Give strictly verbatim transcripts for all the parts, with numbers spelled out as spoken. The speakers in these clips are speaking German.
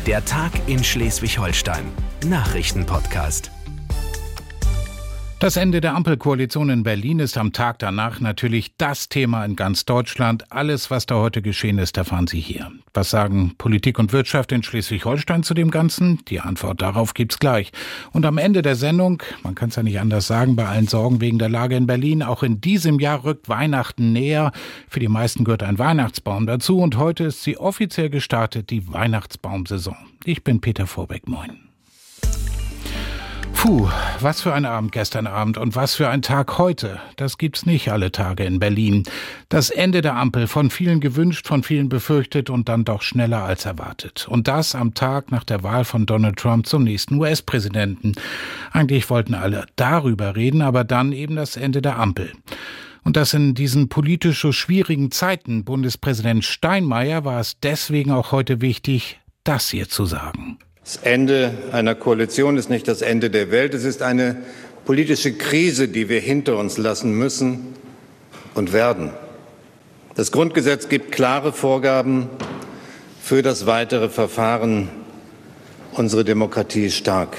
Der Tag in Schleswig-Holstein. Nachrichtenpodcast. Das Ende der Ampelkoalition in Berlin ist am Tag danach natürlich das Thema in ganz Deutschland. Alles, was da heute geschehen ist, erfahren Sie hier. Was sagen Politik und Wirtschaft in Schleswig-Holstein zu dem Ganzen? Die Antwort darauf gibt's gleich. Und am Ende der Sendung, man kann es ja nicht anders sagen, bei allen Sorgen wegen der Lage in Berlin, auch in diesem Jahr rückt Weihnachten näher. Für die meisten gehört ein Weihnachtsbaum dazu und heute ist sie offiziell gestartet, die Weihnachtsbaumsaison. Ich bin Peter Vorbeck, moin. Puh, was für ein Abend gestern Abend und was für ein Tag heute. Das gibt's nicht alle Tage in Berlin. Das Ende der Ampel, von vielen gewünscht, von vielen befürchtet und dann doch schneller als erwartet. Und das am Tag nach der Wahl von Donald Trump zum nächsten U S-Präsidenten. Eigentlich wollten alle darüber reden, aber dann eben das Ende der Ampel. Und das in diesen politisch so schwierigen Zeiten, Bundespräsident Steinmeier, war es deswegen auch heute wichtig, das hier zu sagen. Das Ende einer Koalition ist nicht das Ende der Welt. Es ist eine politische Krise, die wir hinter uns lassen müssen und werden. Das Grundgesetz gibt klare Vorgaben für das weitere Verfahren. Unsere Demokratie ist stark.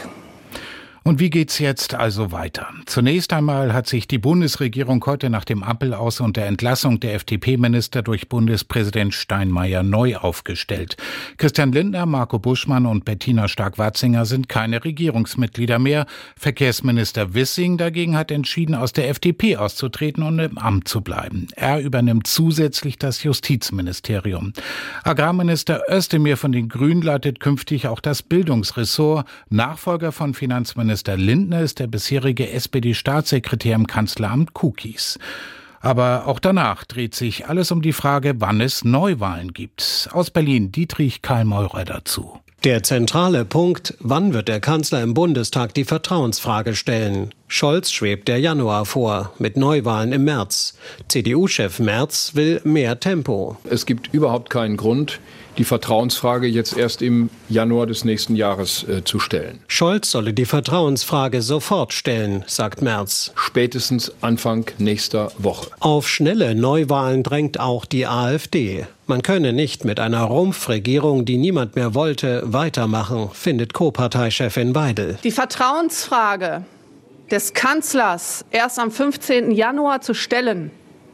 Und wie geht's jetzt also weiter? Zunächst einmal hat sich die Bundesregierung heute nach dem Ampelaus und der Entlassung der F D P-Minister durch Bundespräsident Steinmeier neu aufgestellt. Christian Lindner, Marco Buschmann und Bettina Stark-Watzinger sind keine Regierungsmitglieder mehr. Verkehrsminister Wissing dagegen hat entschieden, aus der F D P auszutreten und im Amt zu bleiben. Er übernimmt zusätzlich das Justizministerium. Agrarminister Özdemir von den Grünen leitet künftig auch das Bildungsressort. Nachfolger von Finanzminister Minister Lindner ist der bisherige S P D-Staatssekretär im Kanzleramt Kukis. Aber auch danach dreht sich alles um die Frage, wann es Neuwahlen gibt. Aus Berlin Dietrich Karl-Meurer dazu. Der zentrale Punkt, wann wird der Kanzler im Bundestag die Vertrauensfrage stellen? Scholz schwebt der Januar vor, mit Neuwahlen im März. C D U-Chef Merz will mehr Tempo. Es gibt überhaupt keinen Grund, die Vertrauensfrage jetzt erst im Januar des nächsten Jahres äh, zu stellen. Scholz solle die Vertrauensfrage sofort stellen, sagt Merz. Spätestens Anfang nächster Woche. Auf schnelle Neuwahlen drängt auch die AfD. Man könne nicht mit einer Rumpfregierung, die niemand mehr wollte, weitermachen, findet Co-Parteichefin Weidel. Die Vertrauensfrage des Kanzlers erst am fünfzehnten Januar zu stellen,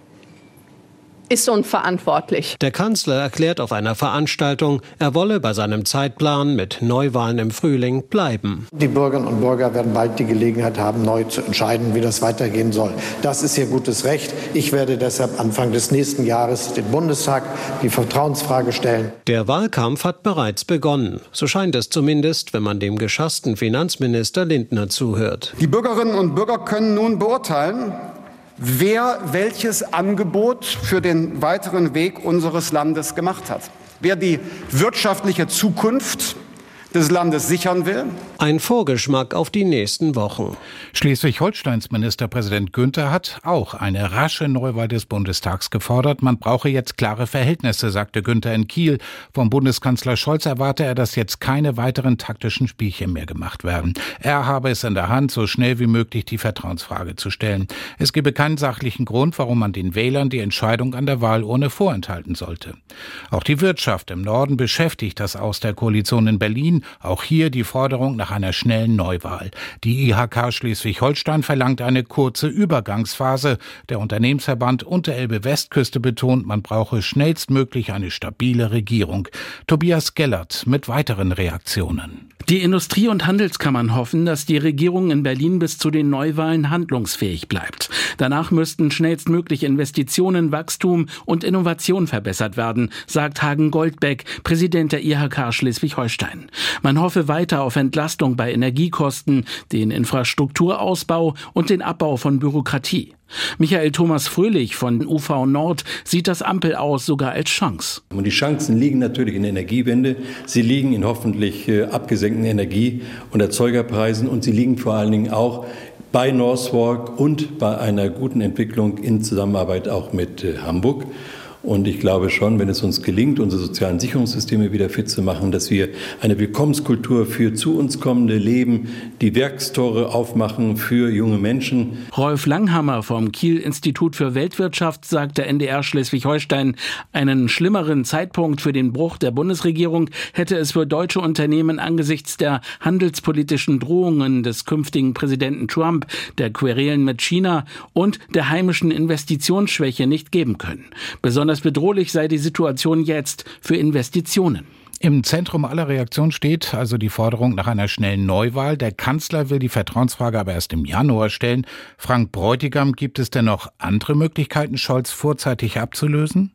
ist unverantwortlich. Der Kanzler erklärt auf einer Veranstaltung, er wolle bei seinem Zeitplan mit Neuwahlen im Frühling bleiben. Die Bürgerinnen und Bürger werden bald die Gelegenheit haben, neu zu entscheiden, wie das weitergehen soll. Das ist ihr gutes Recht. Ich werde deshalb Anfang des nächsten Jahres den Bundestag die Vertrauensfrage stellen. Der Wahlkampf hat bereits begonnen. So scheint es zumindest, wenn man dem geschassten Finanzminister Lindner zuhört. Die Bürgerinnen und Bürger können nun beurteilen, wer welches Angebot für den weiteren Weg unseres Landes gemacht hat. Wer die wirtschaftliche Zukunft des Landes sichern will. Ein Vorgeschmack auf die nächsten Wochen. Schleswig-Holsteins Ministerpräsident Günther hat auch eine rasche Neuwahl des Bundestags gefordert. Man brauche jetzt klare Verhältnisse, sagte Günther in Kiel. Vom Bundeskanzler Scholz erwarte er, dass jetzt keine weiteren taktischen Spielchen mehr gemacht werden. Er habe es in der Hand, so schnell wie möglich die Vertrauensfrage zu stellen. Es gebe keinen sachlichen Grund, warum man den Wählern die Entscheidung an der Wahlurne vorenthalten sollte. Auch die Wirtschaft im Norden beschäftigt das Aus der Koalition in Berlin. Auch hier die Forderung nach einer schnellen Neuwahl. Die I H K Schleswig-Holstein verlangt eine kurze Übergangsphase. Der Unternehmensverband Unterelbe-Westküste betont, man brauche schnellstmöglich eine stabile Regierung. Tobias Gellert mit weiteren Reaktionen. Die Industrie- und Handelskammern hoffen, dass die Regierung in Berlin bis zu den Neuwahlen handlungsfähig bleibt. Danach müssten schnellstmöglich Investitionen, Wachstum und Innovation verbessert werden, sagt Hagen Goldbeck, Präsident der I H K Schleswig-Holstein. Man hoffe weiter auf Entlastung bei Energiekosten, den Infrastrukturausbau und den Abbau von Bürokratie. Michael Thomas Fröhlich von U V Nord sieht das Ampelaus sogar als Chance. Und die Chancen liegen natürlich in der Energiewende. Sie liegen in hoffentlich äh, abgesenkten Energie- und Erzeugerpreisen und sie liegen vor allen Dingen auch bei Northvolt und bei einer guten Entwicklung in Zusammenarbeit auch mit äh, Hamburg. Und ich glaube schon, wenn es uns gelingt, unsere sozialen Sicherungssysteme wieder fit zu machen, dass wir eine Willkommenskultur für zu uns kommende Leben, die Werkstore aufmachen für junge Menschen. Rolf Langhammer vom Kiel-Institut für Weltwirtschaft sagte N D R Schleswig-Holstein, einen schlimmeren Zeitpunkt für den Bruch der Bundesregierung hätte es für deutsche Unternehmen angesichts der handelspolitischen Drohungen des künftigen Präsidenten Trump, der Querelen mit China und der heimischen Investitionsschwäche nicht geben können. Besonders bedrohlich sei die Situation jetzt für Investitionen. Im Zentrum aller Reaktionen steht also die Forderung nach einer schnellen Neuwahl. Der Kanzler will die Vertrauensfrage aber erst im Januar stellen. Frank Bräutigam, gibt es denn noch andere Möglichkeiten, Scholz vorzeitig abzulösen?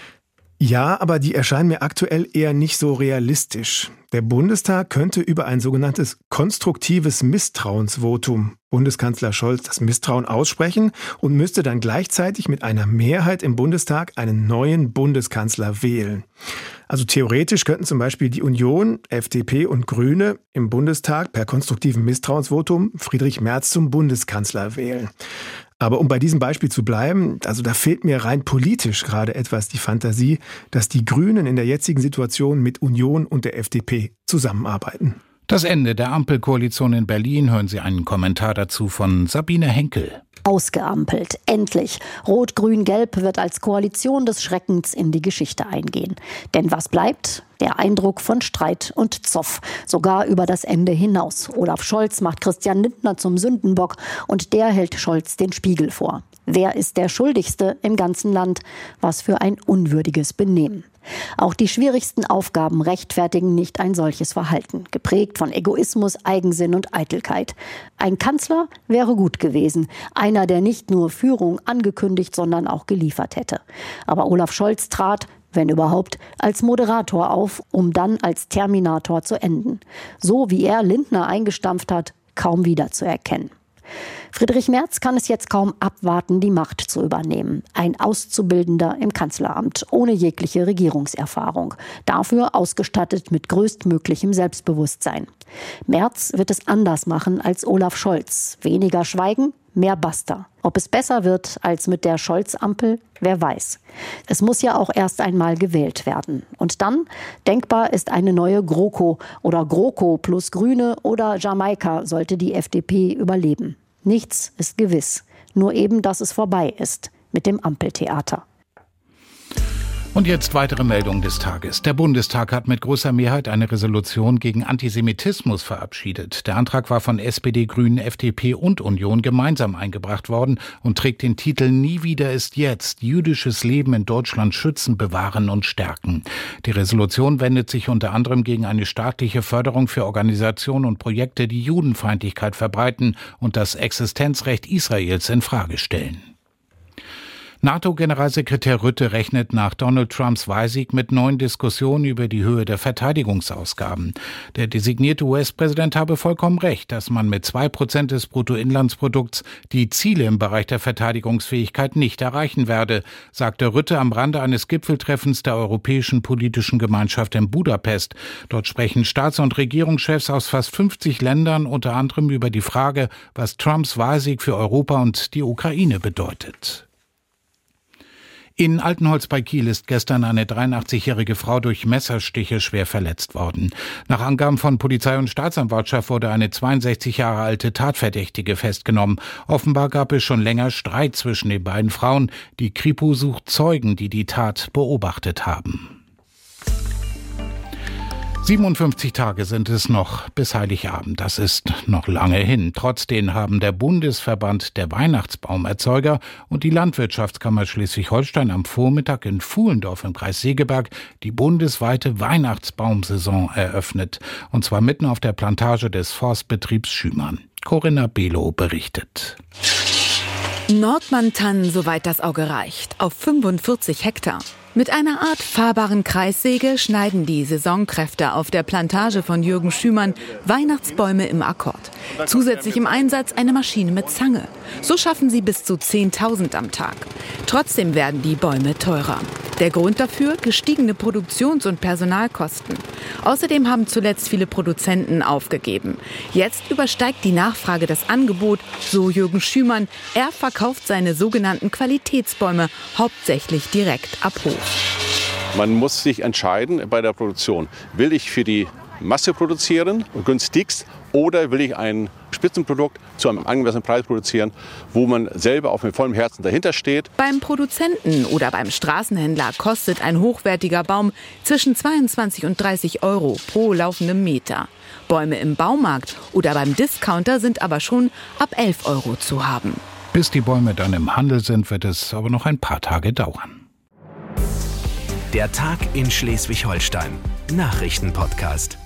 Ja, aber die erscheinen mir aktuell eher nicht so realistisch. Der Bundestag könnte über ein sogenanntes konstruktives Misstrauensvotum Bundeskanzler Scholz das Misstrauen aussprechen und müsste dann gleichzeitig mit einer Mehrheit im Bundestag einen neuen Bundeskanzler wählen. Also theoretisch könnten zum Beispiel die Union, F D P und Grüne im Bundestag per konstruktivem Misstrauensvotum Friedrich Merz zum Bundeskanzler wählen. Aber um bei diesem Beispiel zu bleiben, also da fehlt mir rein politisch gerade etwas die Fantasie, dass die Grünen in der jetzigen Situation mit Union und der F D P zusammenarbeiten. Das Ende der Ampelkoalition in Berlin. Hören Sie einen Kommentar dazu von Sabine Henkel. Ausgeampelt. Endlich. Rot-Grün-Gelb wird als Koalition des Schreckens in die Geschichte eingehen. Denn was bleibt? Der Eindruck von Streit und Zoff. Sogar über das Ende hinaus. Olaf Scholz macht Christian Lindner zum Sündenbock und der hält Scholz den Spiegel vor. Wer ist der Schuldigste im ganzen Land? Was für ein unwürdiges Benehmen. Auch die schwierigsten Aufgaben rechtfertigen nicht ein solches Verhalten, geprägt von Egoismus, Eigensinn und Eitelkeit. Ein Kanzler wäre gut gewesen, einer, der nicht nur Führung angekündigt, sondern auch geliefert hätte. Aber Olaf Scholz trat, wenn überhaupt, als Moderator auf, um dann als Terminator zu enden. So wie er Lindner eingestampft hat, kaum wiederzuerkennen. Friedrich Merz kann es jetzt kaum abwarten, die Macht zu übernehmen. Ein Auszubildender im Kanzleramt, ohne jegliche Regierungserfahrung. Dafür ausgestattet mit größtmöglichem Selbstbewusstsein. Merz wird es anders machen als Olaf Scholz. Weniger Schweigen, mehr Basta. Ob es besser wird als mit der Scholz-Ampel, wer weiß. Es muss ja auch erst einmal gewählt werden. Und dann, denkbar ist eine neue GroKo oder GroKo plus Grüne oder Jamaika sollte die F D P überleben. Nichts ist gewiss, nur eben, dass es vorbei ist mit dem Ampeltheater. Und jetzt weitere Meldungen des Tages. Der Bundestag hat mit großer Mehrheit eine Resolution gegen Antisemitismus verabschiedet. Der Antrag war von S P D, Grünen, F D P und Union gemeinsam eingebracht worden und trägt den Titel »Nie wieder ist jetzt. Jüdisches Leben in Deutschland schützen, bewahren und stärken«. Die Resolution wendet sich unter anderem gegen eine staatliche Förderung für Organisationen und Projekte, die Judenfeindlichkeit verbreiten und das Existenzrecht Israels in Frage stellen. NATO-Generalsekretär Rutte rechnet nach Donald Trumps Wahlsieg mit neuen Diskussionen über die Höhe der Verteidigungsausgaben. Der designierte U S-Präsident habe vollkommen recht, dass man mit zwei Prozent des Bruttoinlandsprodukts die Ziele im Bereich der Verteidigungsfähigkeit nicht erreichen werde, sagte Rutte am Rande eines Gipfeltreffens der Europäischen Politischen Gemeinschaft in Budapest. Dort sprechen Staats- und Regierungschefs aus fast fünfzig Ländern unter anderem über die Frage, was Trumps Wahlsieg für Europa und die Ukraine bedeutet. In Altenholz bei Kiel ist gestern eine dreiundachtzigjährige Frau durch Messerstiche schwer verletzt worden. Nach Angaben von Polizei und Staatsanwaltschaft wurde eine zweiundsechzig Jahre alte Tatverdächtige festgenommen. Offenbar gab es schon länger Streit zwischen den beiden Frauen. Die Kripo sucht Zeugen, die die Tat beobachtet haben. siebenundfünfzig Tage sind es noch bis Heiligabend. Das ist noch lange hin. Trotzdem haben der Bundesverband der Weihnachtsbaumerzeuger und die Landwirtschaftskammer Schleswig-Holstein am Vormittag in Fuhlendorf im Kreis Segeberg die bundesweite Weihnachtsbaumsaison eröffnet. Und zwar mitten auf der Plantage des Forstbetriebs Schümann. Corinna Below berichtet. Nordmann-Tannen, soweit das Auge reicht, auf fünfundvierzig Hektar. Mit einer Art fahrbaren Kreissäge schneiden die Saisonkräfte auf der Plantage von Jürgen Schümann Weihnachtsbäume im Akkord. Zusätzlich im Einsatz eine Maschine mit Zange. So schaffen sie bis zu zehntausend am Tag. Trotzdem werden die Bäume teurer. Der Grund dafür? Gestiegene Produktions- und Personalkosten. Außerdem haben zuletzt viele Produzenten aufgegeben. Jetzt übersteigt die Nachfrage das Angebot, so Jürgen Schümann. Er verkauft seine sogenannten Qualitätsbäume hauptsächlich direkt ab Hof. Man muss sich entscheiden bei der Produktion. Will ich für die Masse produzieren, günstigst, oder will ich ein Spitzenprodukt zu einem angemessenen Preis produzieren, wo man selber auf mit vollem Herzen dahinter steht. Beim Produzenten oder beim Straßenhändler kostet ein hochwertiger Baum zwischen zweiundzwanzig und dreißig Euro pro laufendem Meter. Bäume im Baumarkt oder beim Discounter sind aber schon ab elf Euro zu haben. Bis die Bäume dann im Handel sind, wird es aber noch ein paar Tage dauern. Der Tag in Schleswig-Holstein. Nachrichtenpodcast.